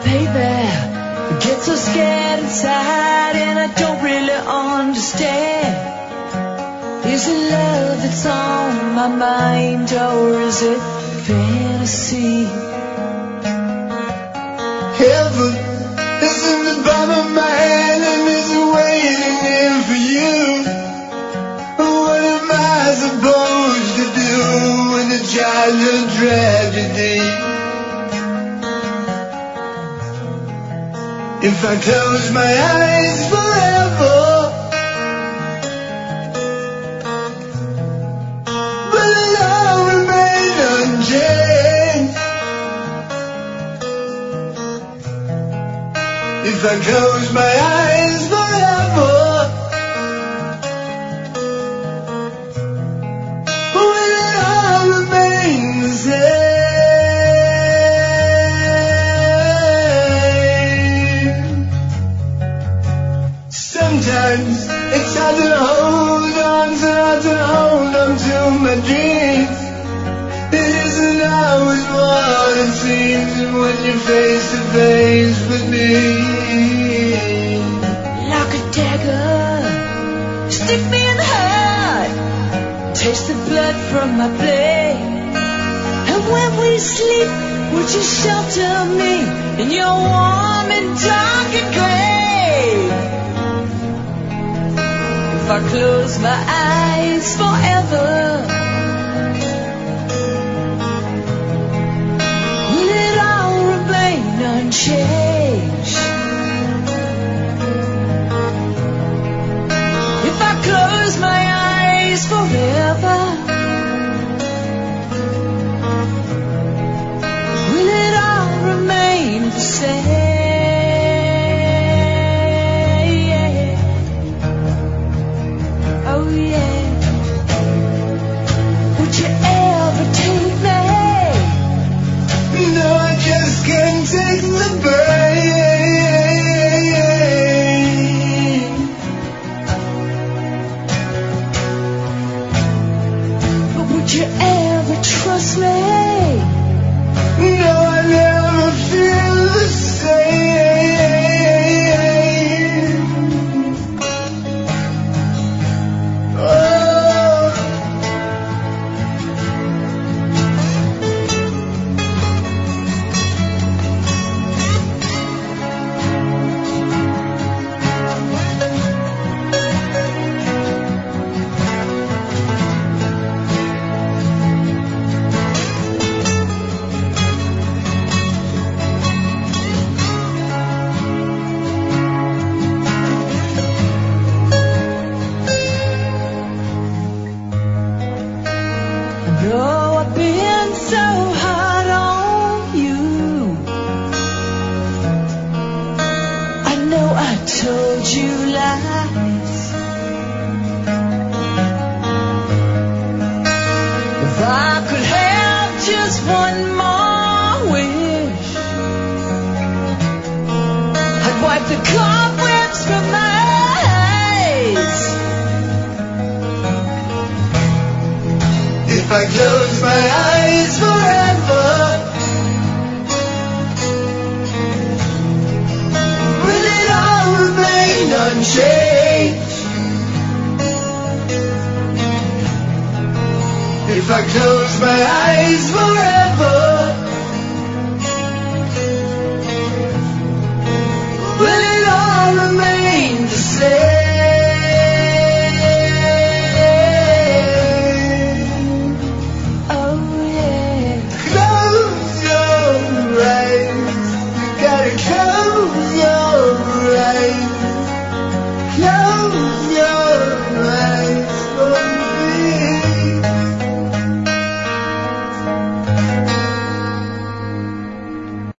baby, I get so scared inside and I don't really understand. Is it love that's on my mind or is it fantasy? Heaven is in the palm of my hand and is waiting here for you. What am I supposed to do in a childhood tragedy? If I close my eyes forever, will it all remain unchanged? If I close my eyes forever, will it all remain the same? Sometimes it's hard to hold on, so hard to hold on to my dreams. It isn't always what it seems when you're face to face with me. Like a dagger, stick me in the heart, taste the blood from my blade. And when we sleep, would you shelter me in your warm and darkened grave? If I close my eyes forever, will it all remain unchanged? If I close my eyes forever, will it all remain the same? Oh yeah. Would you ever take me? No, I just can't take the pain. But would you ever trust me? No, I never feel the same. Oh. I know I've been so hard on you. I know I told you lies. If I could have just one more wish, I'd wipe the cobwebs from my eyes. If I close my eyes forever, will it all remain unchanged? If I close my eyes forever, will it all remain the same?